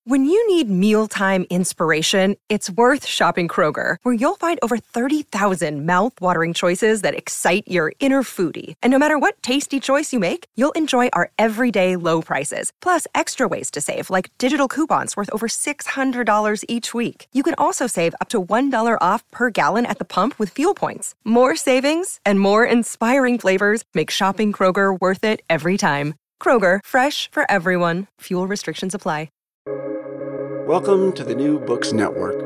When you need mealtime inspiration, it's worth shopping Kroger, where you'll find over 30,000 mouth-watering choices that excite your inner foodie. And no matter what tasty choice you make, you'll enjoy our everyday low prices, plus extra ways to save, like digital coupons worth over $600 each week. You can also save up to $1 off per gallon at the pump with fuel points. More savings and more inspiring flavors make shopping Kroger worth it every time. Kroger, fresh for everyone. Fuel restrictions apply. Welcome to the New Books Network.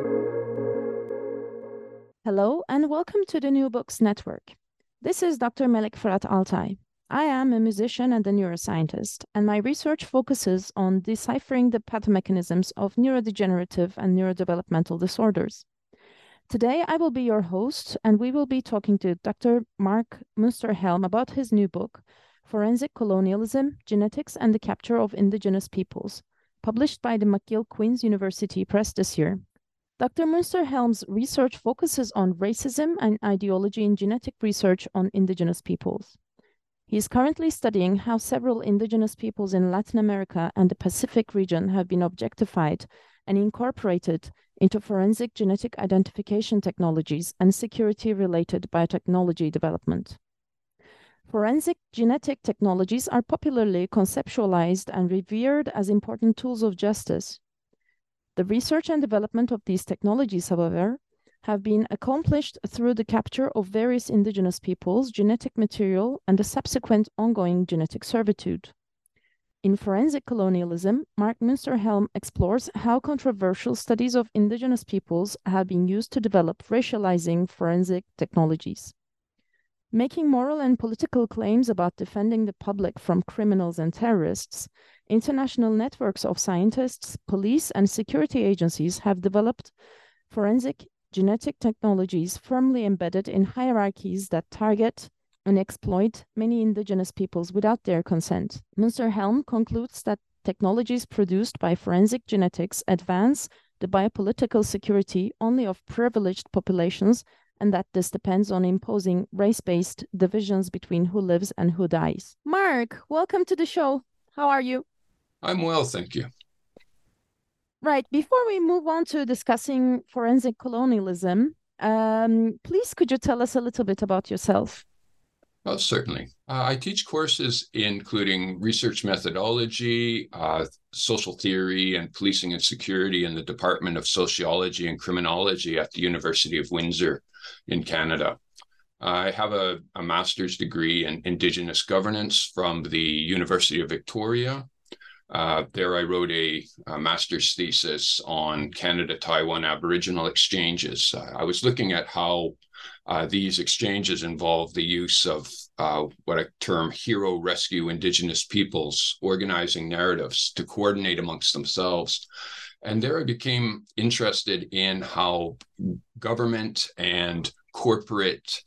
Hello, and welcome to the New Books Network. This is Dr. Melek Fırat Altay. I am a musician and a neuroscientist, and my research focuses on deciphering the pathomechanisms of neurodegenerative and neurodevelopmental disorders. Today, I will be your host, and we will be talking to Dr. Mark Munsterhelm about his new book, Forensic Colonialism, Genetics and the Capture of Indigenous Peoples, published by the McGill Queen's University Press this year. Dr. Munsterhelm's research focuses on racism and ideology in genetic research on indigenous peoples. He is currently studying how several indigenous peoples in Latin America and the Pacific region have been objectified and incorporated into forensic genetic identification technologies and security-related biotechnology development. Forensic genetic technologies are popularly conceptualized and revered as important tools of justice. The research and development of these technologies, however, have been accomplished through the capture of various indigenous peoples' genetic material and the subsequent ongoing genetic servitude. In Forensic Colonialism, Mark Munsterhelm explores how controversial studies of indigenous peoples have been used to develop racializing forensic technologies. Making moral and political claims about defending the public from criminals and terrorists, international networks of scientists, police, and security agencies have developed forensic genetic technologies firmly embedded in hierarchies that target and exploit many indigenous peoples without their consent. Munsterhelm concludes that technologies produced by forensic genetics advance the biopolitical security only of privileged populations, and that this depends on imposing race-based divisions between who lives and who dies. Mark, welcome to the show. How are you? I'm well, thank you. Right, before we move on to discussing forensic colonialism, please could you tell us a little bit about yourself? Oh, certainly. I teach courses including research methodology, social theory, and policing and security in the Department of Sociology and Criminology at the University of Windsor in Canada. I have a master's degree in Indigenous governance from the University of Victoria. There I wrote a master's thesis on Canada-Taiwan Aboriginal exchanges. I was looking at how these exchanges involve the use of what I term hero rescue Indigenous peoples, organizing narratives to coordinate amongst themselves. And there I became interested in how government and corporate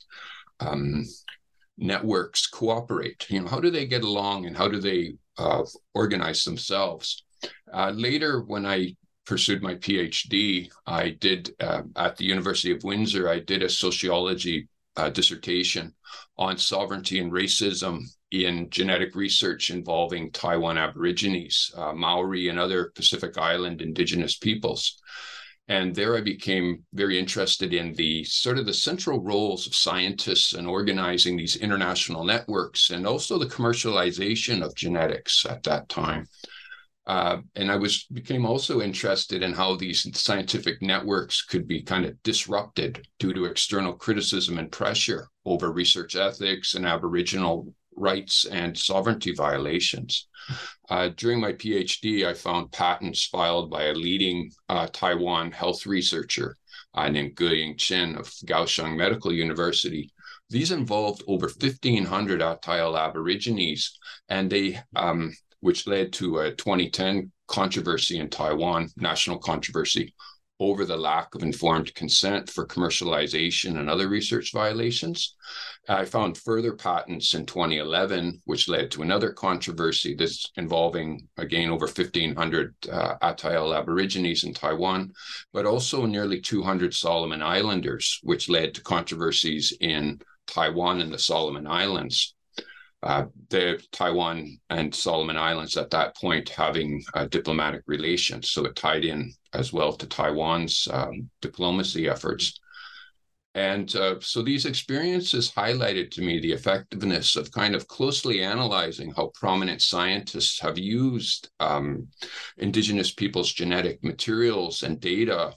networks cooperate. How do they get along and how do they organize themselves? Later, when I pursued my PhD, I did at the University of Windsor, I did a sociology dissertation on sovereignty and racism in genetic research involving Taiwan Aborigines, Maori, and other Pacific Island indigenous peoples. And there I became very interested in the central roles of scientists in organizing these international networks and also the commercialization of genetics at that time. And I became also interested in how these scientific networks could be kind of disrupted due to external criticism and pressure over research ethics and Aboriginal rights and sovereignty violations. During my PhD, I found patents filed by a leading Taiwan health researcher named Guiying Chen of Kaohsiung Medical University. These involved over 1,500 Atayal Aborigines, and they which led to a 2010 controversy in Taiwan, national controversy, over the lack of informed consent for commercialization and other research violations. I found further patents in 2011, which led to another controversy that's involving, again, over 1,500 Atayal Aborigines in Taiwan, but also nearly 200 Solomon Islanders, which led to controversies in Taiwan and the Solomon Islands. the Taiwan and Solomon Islands at that point having diplomatic relations. So it tied in as well to Taiwan's diplomacy efforts. And so these experiences highlighted to me the effectiveness of kind of closely analyzing how prominent scientists have used indigenous peoples' genetic materials and data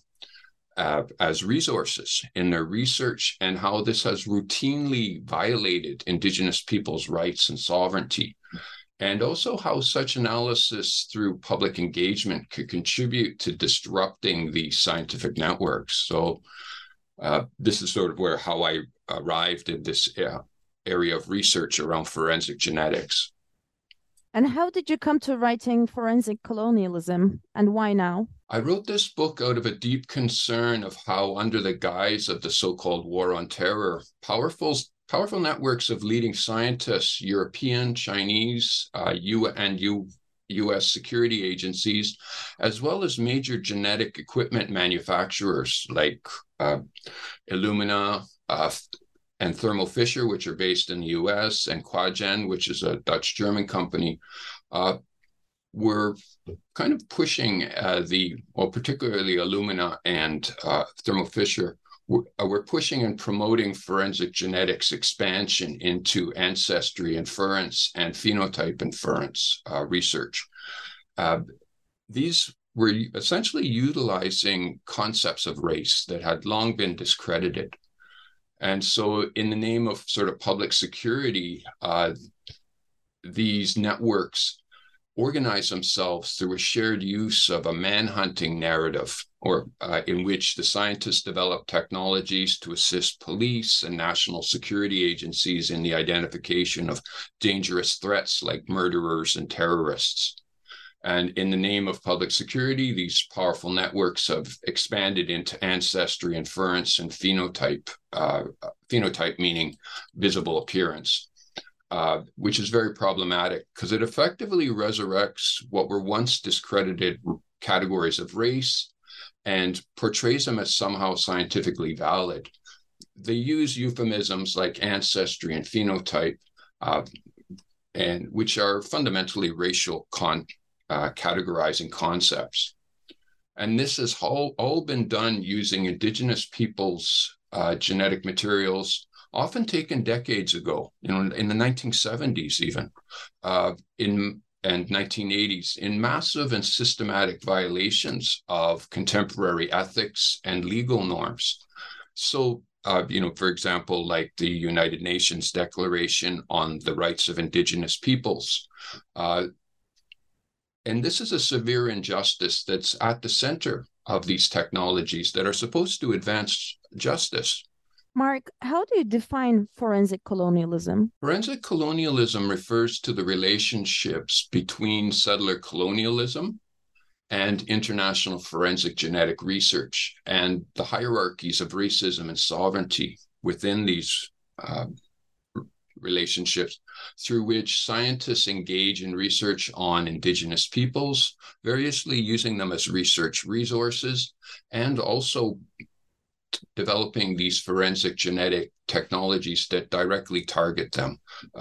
as resources in their research, and how this has routinely violated indigenous peoples' rights and sovereignty. And also how such analysis through public engagement could contribute to disrupting these scientific networks. So this is sort of how I arrived in this area of research around forensic genetics. And how did you come to writing Forensic Colonialism, and why now? I wrote this book out of a deep concern of how, under the guise of the so-called war on terror, powerful networks of leading scientists, European, Chinese, U.S. security agencies, as well as major genetic equipment manufacturers like Illumina and Thermo Fisher, which are based in the U.S., and Quagen, which is a Dutch-German company, were kind of pushing particularly Illumina and Thermo Fisher were pushing and promoting forensic genetics expansion into ancestry inference and phenotype inference research. These were essentially utilizing concepts of race that had long been discredited. And so in the name of sort of public security, these networks organize themselves through a shared use of a manhunting narrative, or in which the scientists develop technologies to assist police and national security agencies in the identification of dangerous threats like murderers and terrorists. And in the name of public security, these powerful networks have expanded into ancestry inference and phenotype, phenotype meaning visible appearance, which is very problematic because it effectively resurrects what were once discredited categories of race and portrays them as somehow scientifically valid. They use euphemisms like ancestry and phenotype, and which are fundamentally racial categorizing concepts. And this has all been done using indigenous peoples' genetic materials, often taken decades ago, in the 1970s even, and 1980s, in massive and systematic violations of contemporary ethics and legal norms. So, for example, like the United Nations Declaration on the Rights of Indigenous Peoples. And this is a severe injustice that's at the center of these technologies that are supposed to advance justice. Mark, how do you define forensic colonialism? Forensic colonialism refers to the relationships between settler colonialism and international forensic genetic research, and the hierarchies of racism and sovereignty within these relationships, through which scientists engage in research on indigenous peoples, variously using them as research resources, and also developing these forensic genetic technologies that directly target them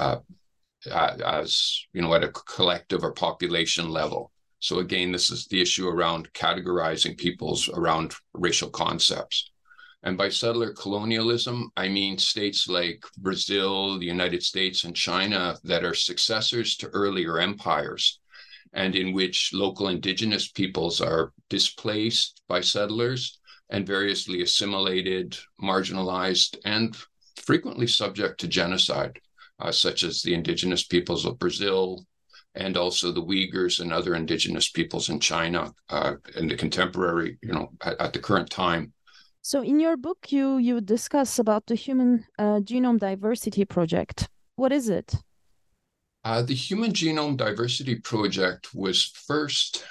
as, at a collective or population level. So again, this is the issue around categorizing peoples around racial concepts. And by settler colonialism, I mean states like Brazil, the United States, and China that are successors to earlier empires, and in which local indigenous peoples are displaced by settlers and variously assimilated, marginalized, and frequently subject to genocide, such as the indigenous peoples of Brazil, and also the Uyghurs and other indigenous peoples in China in the contemporary, at the current time. So in your book, you discuss about the Human Genome Diversity Project. What is it? The Human Genome Diversity Project was first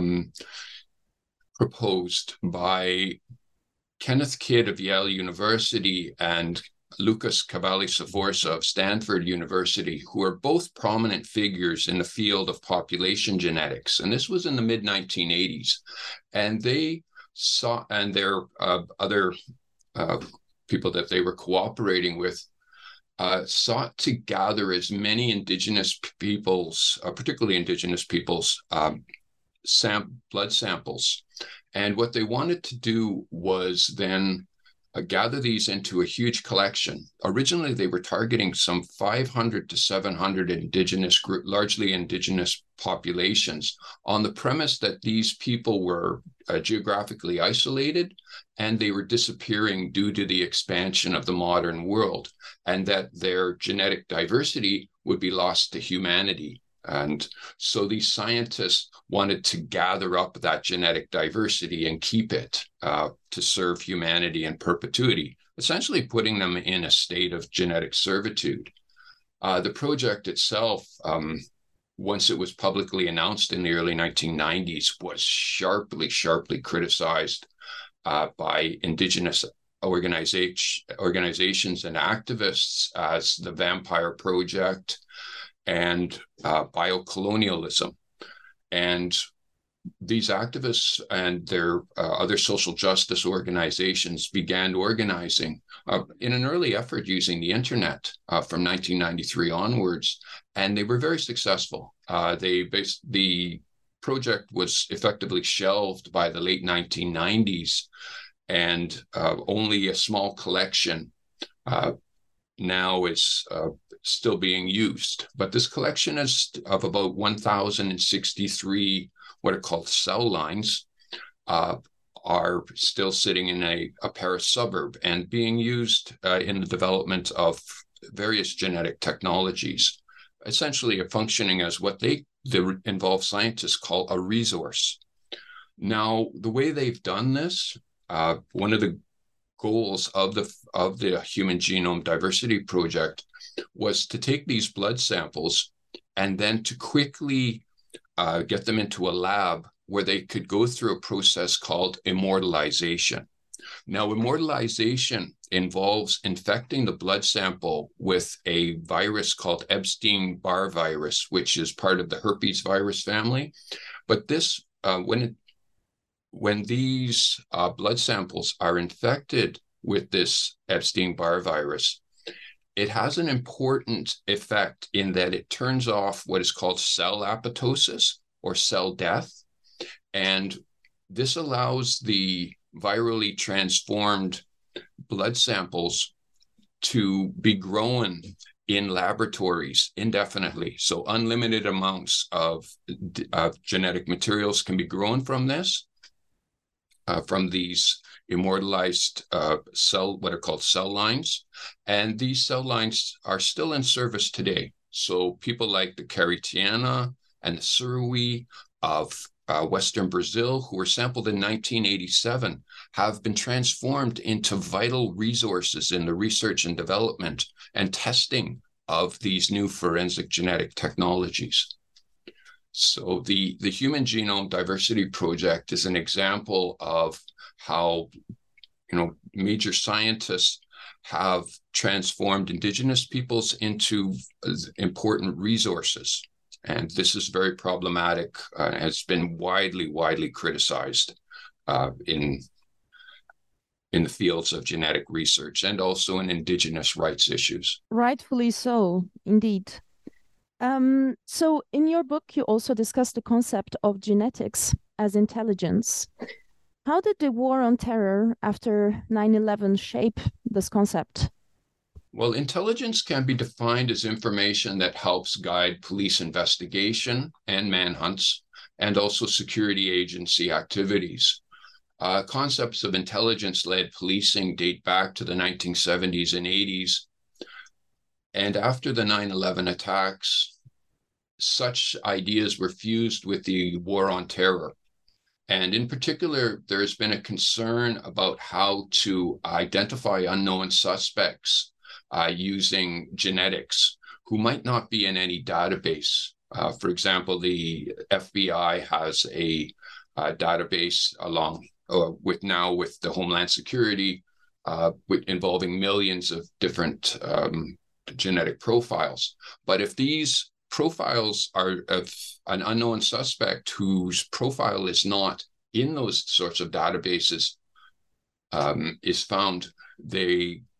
proposed by Kenneth Kidd of Yale University and Lucas Cavalli-Sforza of Stanford University, who are both prominent figures in the field of population genetics. And this was in the mid-1980s. And they saw, and their other people that they were cooperating with, sought to gather as many indigenous peoples, particularly indigenous peoples, blood samples. And what they wanted to do was then gather these into a huge collection. Originally, they were targeting some 500 to 700 largely indigenous populations, on the premise that these people were geographically isolated and they were disappearing due to the expansion of the modern world, and that their genetic diversity would be lost to humanity. And so these scientists wanted to gather up that genetic diversity and keep it to serve humanity in perpetuity, essentially putting them in a state of genetic servitude. The project itself, once it was publicly announced in the early 1990s, was sharply criticized by indigenous organizations and activists as the Vampire Project and biocolonialism. And these activists and their other social justice organizations began organizing in an early effort using the internet from 1993 onwards, and they were very successful. The project was effectively shelved by the late 1990s, and only a small collection now is still being used. But this collection is of about 1,063 what are called cell lines, are still sitting in a Paris suburb and being used in the development of various genetic technologies, essentially functioning as what the involved scientists call a resource. Now, the way they've done this, one of the goals of the Human Genome Diversity Project was to take these blood samples and then to quickly get them into a lab where they could go through a process called immortalization. Now, immortalization involves infecting the blood sample with a virus called Epstein-Barr virus, which is part of the herpes virus family. But this, when these blood samples are infected with this Epstein-Barr virus, it has an important effect in that it turns off what is called cell apoptosis or cell death. And this allows the virally transformed blood samples to be grown in laboratories indefinitely. So unlimited amounts of genetic materials can be grown from this, from these immortalized what are called cell lines. And these cell lines are still in service today. So people like the Caritiana and the Surui of Western Brazil, who were sampled in 1987, have been transformed into vital resources in the research and development and testing of these new forensic genetic technologies. So the Human Genome Diversity Project is an example of how, major scientists have transformed indigenous peoples into important resources. And this is very problematic. Has been widely criticized in the fields of genetic research and also in indigenous rights issues. Rightfully so, indeed. So in your book, you also discuss the concept of genetics as intelligence. How did the war on terror after 9/11 shape this concept? Well, intelligence can be defined as information that helps guide police investigation and manhunts, and also security agency activities. Concepts of intelligence-led policing date back to the 1970s and 80s. And after the 9/11 attacks, such ideas were fused with the war on terror. And in particular, there's been a concern about how to identify unknown suspects using genetics who might not be in any database. For example, the FBI has a database along with the Homeland Security involving millions of different genetic profiles. But if these profiles are of an unknown suspect whose profile is not in those sorts of databases is found, they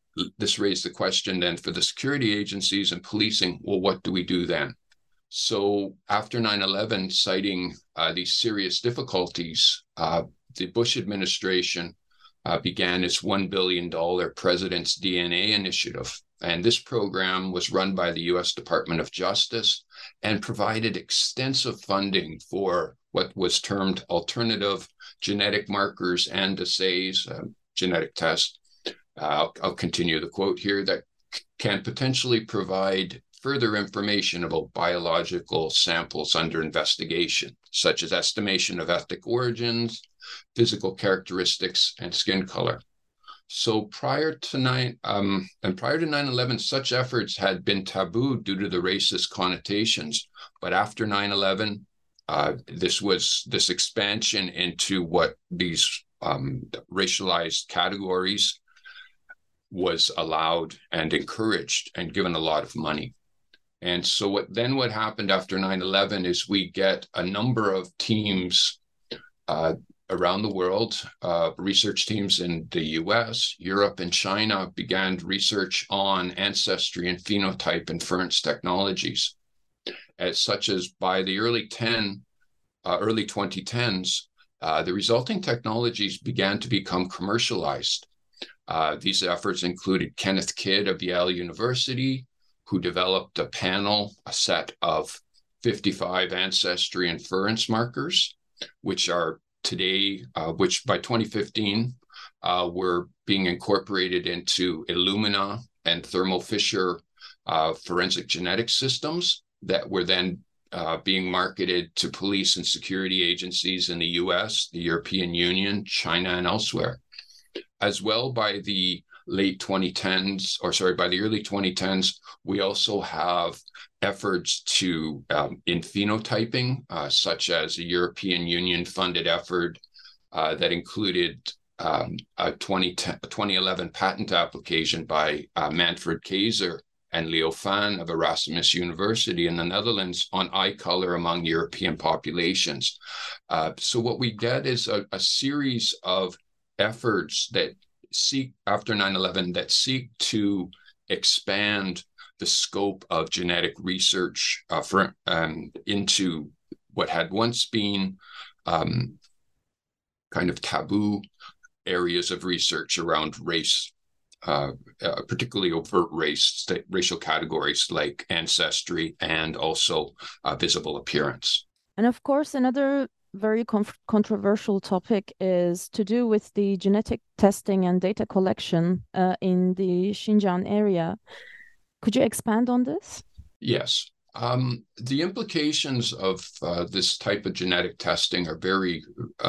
this raised the question then for the security agencies and policing, well, what do we do then? So after 9/11, citing these serious difficulties, the Bush administration began its $1 billion President's DNA initiative. And this program was run by the U.S. Department of Justice and provided extensive funding for what was termed alternative genetic markers and assays, genetic tests. I'll continue the quote here, that can potentially provide further information about biological samples under investigation, such as estimation of ethnic origins, physical characteristics, and skin color. So prior to 9/11, such efforts had been taboo due to the racist connotations. But after 9/11, this expansion into what these racialized categories was allowed and encouraged and given a lot of money. And so what happened after 9/11 is we get a number of teams around the world, research teams in the US, Europe, and China began research on ancestry and phenotype inference technologies, such as by the early 2010s, the resulting technologies began to become commercialized. These efforts included Kenneth Kidd of Yale University, who developed a set of 55 ancestry inference markers, which by 2015 were being incorporated into Illumina and Thermo Fisher forensic genetic systems that were then being marketed to police and security agencies in the US, the European Union, China, and elsewhere. As well, by the early 2010s, we also have efforts in phenotyping, such as a European Union-funded effort that included a 2011 patent application by Manfred Kayser and Leo Fan of Erasmus University in the Netherlands on eye color among European populations. So what we get is a series of efforts that seek, after 9/11, that seek to expand the scope of genetic research into what had once been kind of taboo areas of research around race, particularly overt racial categories like ancestry and also visible appearance. And of course, another very controversial topic is to do with the genetic testing and data collection in the Xinjiang area. Could you expand on this? Yes. The implications of this type of genetic testing are very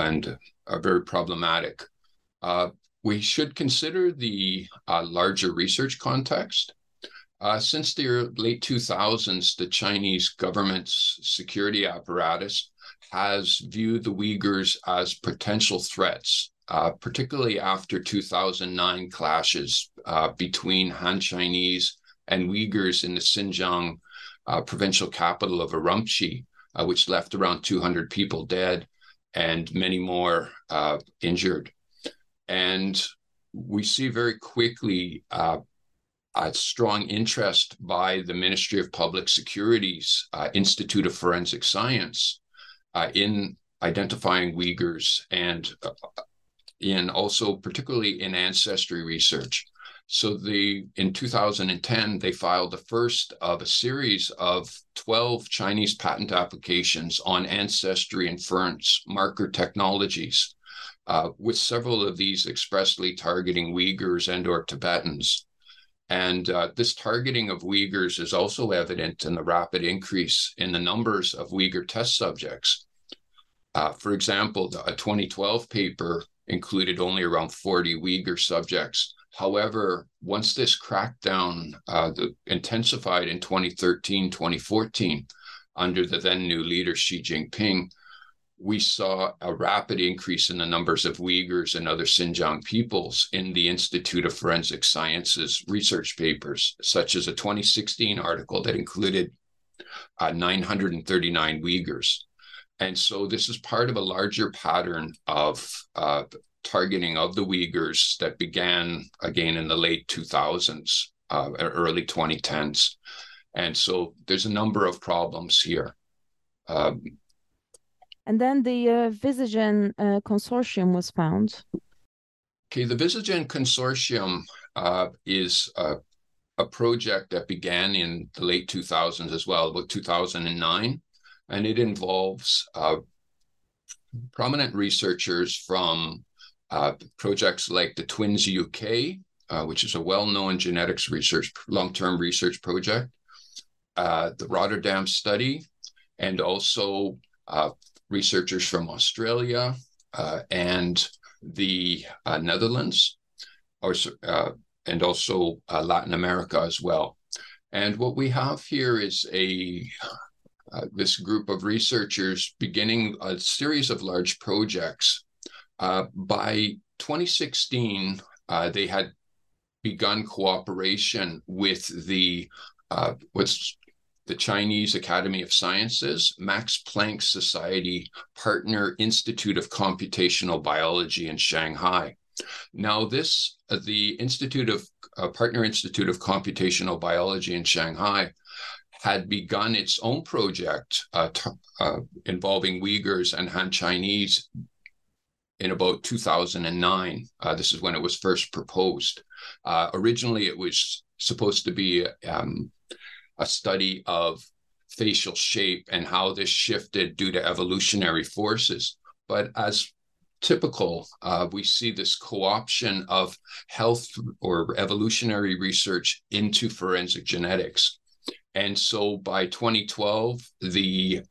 problematic. We should consider the larger research context. Since the late 2000s, the Chinese government's security apparatus has viewed the Uyghurs as potential threats, particularly after 2009 clashes between Han Chinese and Uyghurs in the Xinjiang provincial capital of Urumqi, which left around 200 people dead and many more injured. And we see very quickly a strong interest by the Ministry of Public Security's Institute of Forensic Science in identifying Uyghurs and in also particularly in ancestry research. So in 2010, they filed the first of a series of 12 Chinese patent applications on ancestry inference marker technologies, with several of these expressly targeting Uyghurs and/or Tibetans. And this targeting of Uyghurs is also evident in the rapid increase in the numbers of Uyghur test subjects. For example, a 2012 paper included only around 40 Uyghur subjects. However, once this crackdown intensified in 2013, 2014, under the then new leader Xi Jinping, we saw a rapid increase in the numbers of Uyghurs and other Xinjiang peoples in the Institute of Forensic Sciences research papers, such as a 2016 article that included 939 Uyghurs. And so this is part of a larger pattern of targeting of the Uyghurs that began again in the late 2000s, early 2010s. And so there's a number of problems here. And then the Visagen consortium was found. Okay, the Visagen consortium is a project that began in the late 2000s as well, about 2009, and it involves prominent researchers from projects like the Twins UK, which is a well-known genetics research, long-term research project, the Rotterdam study, and also researchers from Australia and the Netherlands, and also Latin America as well. And what we have here is this group of researchers beginning a series of large projects. By 2016, they had begun cooperation with the Chinese Academy of Sciences, Max Planck Society Partner Institute of Computational Biology in Shanghai. Now, the Partner Institute of Computational Biology in Shanghai had begun its own project involving Uyghurs and Han Chinese in about 2009. This is when it was first proposed. Originally, it was supposed to be a study of facial shape and how this shifted due to evolutionary forces. But as typical, we see this co-option of health or evolutionary research into forensic genetics. And so by 2012, the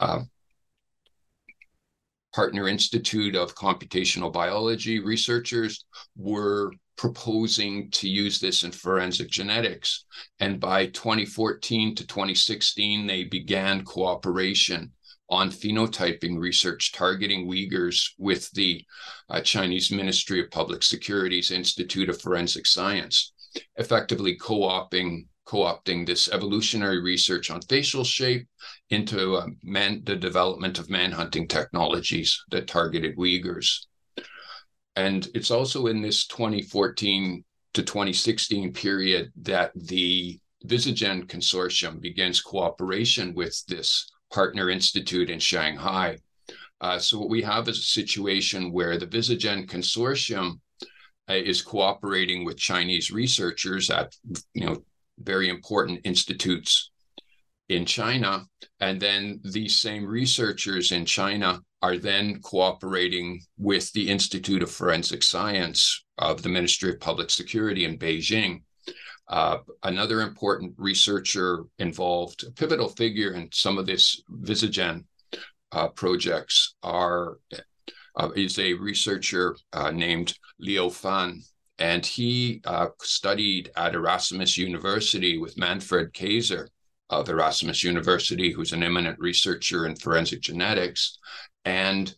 Partner Institute of Computational Biology researchers were proposing to use this in forensic genetics. And by 2014 to 2016, they began cooperation on phenotyping research targeting Uyghurs with the Chinese Ministry of Public Security's Institute of Forensic Science, effectively co-opting this evolutionary research on facial shape into the development of manhunting technologies that targeted Uyghurs. And it's also in this 2014 to 2016 period that the Visagen Consortium begins cooperation with this partner institute in Shanghai. So what we have is a situation where the Visagen Consortium is cooperating with Chinese researchers at very important institutes in China, and then these same researchers in China are then cooperating with the Institute of Forensic Science of the Ministry of Public Security in Beijing. Another important researcher involved, a pivotal figure in some of this Visagen projects is a researcher named Liu Fan, and he studied at Erasmus University with Manfred Kayser of Erasmus University, who's an eminent researcher in forensic genetics. And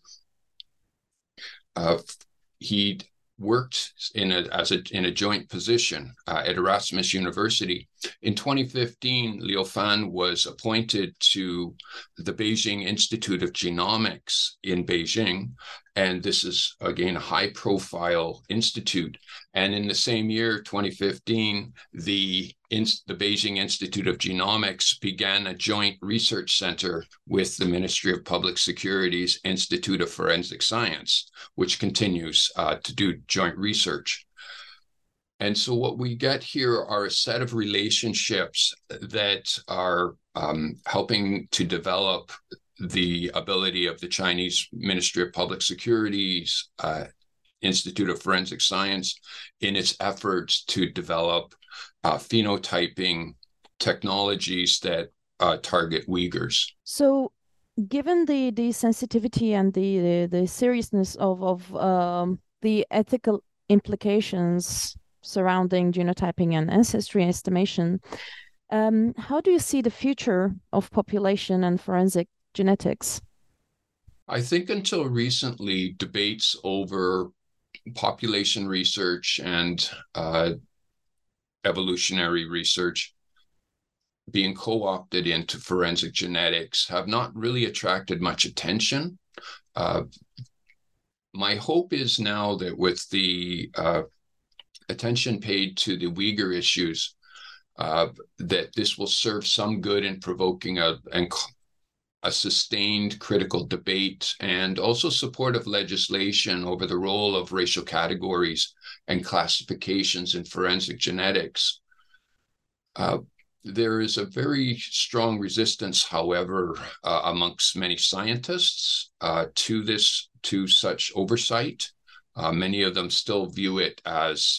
he worked in a joint position at Erasmus University. In 2015, Liu Fan was appointed to the Beijing Institute of Genomics in Beijing, and this is again a high-profile institute. And in the same year, 2015, the Beijing Institute of Genomics began a joint research center with the Ministry of Public Security's Institute of Forensic Science, which continues to do joint research. And so what we get here are a set of relationships that are helping to develop the ability of the Chinese Ministry of Public Security's Institute of Forensic Science in its efforts to develop phenotyping technologies that target Uyghurs. So, given the sensitivity and the seriousness of the ethical implications surrounding genotyping and ancestry estimation, how do you see the future of population and forensic genetics? I think until recently, debates over population research and evolutionary research being co-opted into forensic genetics have not really attracted much attention. my hope is now that with the attention paid to the Uyghur issues, that this will serve some good in provoking a sustained critical debate and also supportive legislation over the role of racial categories and classifications in forensic genetics. There is a very strong resistance, however, amongst many scientists to such oversight. Many of them still view it as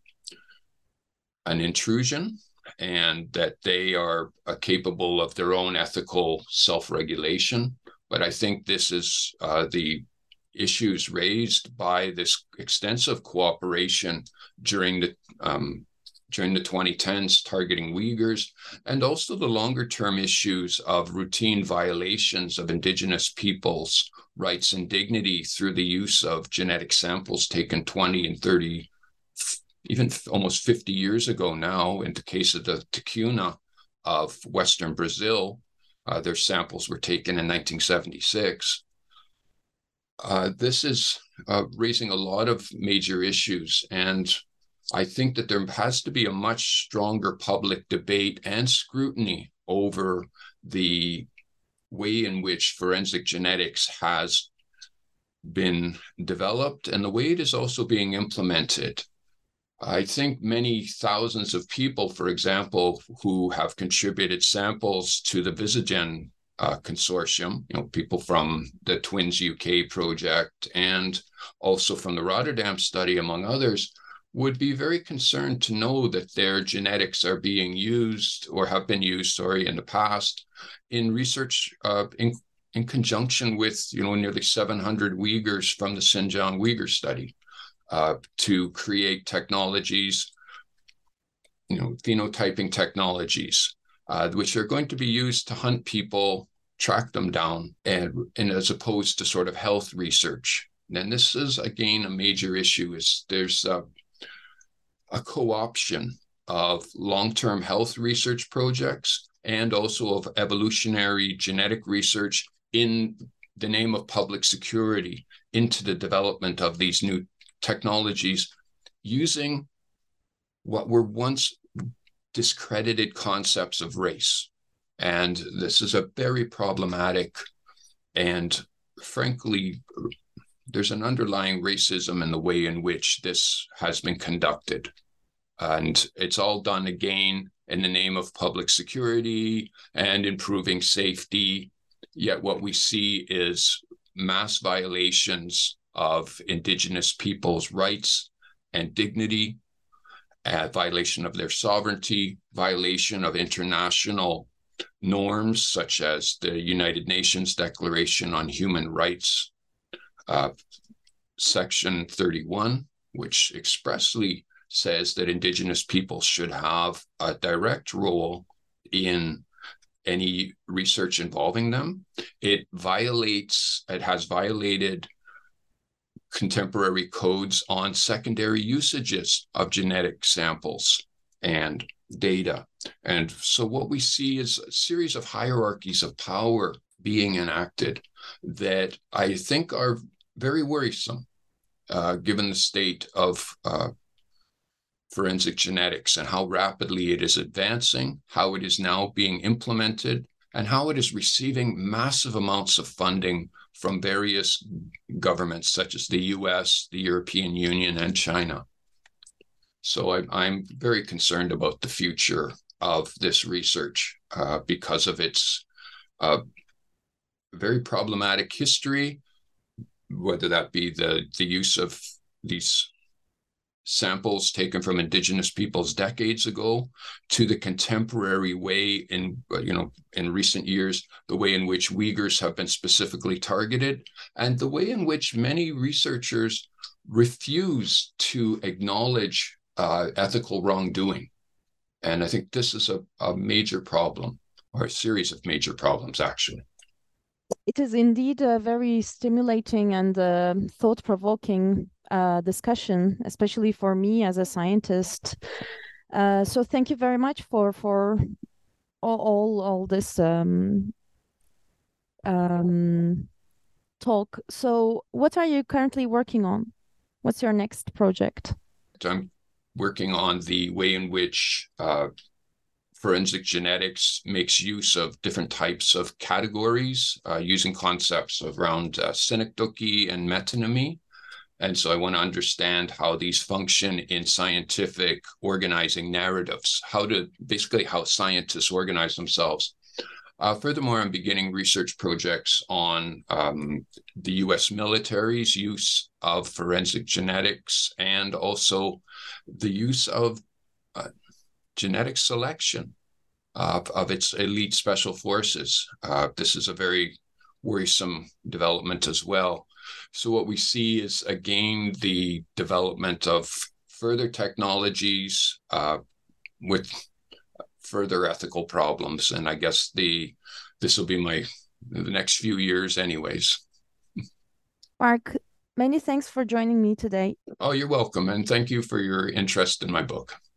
an intrusion, and that they are capable of their own ethical self-regulation. But I think this is the issues raised by this extensive cooperation during the 2010s targeting Uyghurs, and also the longer-term issues of routine violations of Indigenous peoples' rights and dignity through the use of genetic samples taken 20 and 30, even almost 50 years ago now. In the case of the Ticuna of Western Brazil, their samples were taken in 1976. This is raising a lot of major issues, and I think that there has to be a much stronger public debate and scrutiny over the way in which forensic genetics has been developed and the way it is also being implemented. I think many thousands of people, for example, who have contributed samples to the Visagen consortium, people from the Twins UK project and also from the Rotterdam study, among others, would be very concerned to know that their genetics are being used or have been used, in the past in research in conjunction with, nearly 700 Uyghurs from the Xinjiang Uyghur study to create technologies, phenotyping technologies, which are going to be used to hunt people, track them down, and as opposed to sort of health research. And this is, again, a major issue, is there's a co-option of long-term health research projects and also of evolutionary genetic research in the name of public security into the development of these new technologies using what were once discredited concepts of race. And this is a very problematic, and frankly, there's an underlying racism in the way in which this has been conducted. And it's all done again in the name of public security and improving safety. Yet what we see is mass violations of Indigenous people's rights and dignity, violation of their sovereignty, violation of international norms such as the United Nations Declaration on Human Rights, Section 31, which expressly says that Indigenous people should have a direct role in any research involving them. It has violated contemporary codes on secondary usages of genetic samples and data. And so what we see is a series of hierarchies of power being enacted that I think are very worrisome, given the state of forensic genetics and how rapidly it is advancing, how it is now being implemented, and how it is receiving massive amounts of funding from various governments such as the US, the European Union, and China. So I'm very concerned about the future of this research because of its very problematic history, whether that be the use of these samples taken from Indigenous peoples decades ago to the contemporary way in recent years, the way in which Uyghurs have been specifically targeted, and the way in which many researchers refuse to acknowledge ethical wrongdoing. And I think this is a major problem, or a series of major problems, actually. It is indeed a very stimulating and thought-provoking discussion, especially for me as a scientist. So thank you very much for all this talk. So what are you currently working on? What's your next project? I'm working on the way in which forensic genetics makes use of different types of categories using concepts around synecdoche and metonymy. And so I want to understand how these function in scientific organizing narratives, how scientists organize themselves. Furthermore, I'm beginning research projects on the US military's use of forensic genetics and also the use of genetic selection of its elite special forces. This is a very worrisome development as well. So what we see is, again, the development of further technologies with further ethical problems. And I guess this will be the next few years anyways. Mark, many thanks for joining me today. Oh, you're welcome. And thank you for your interest in my book.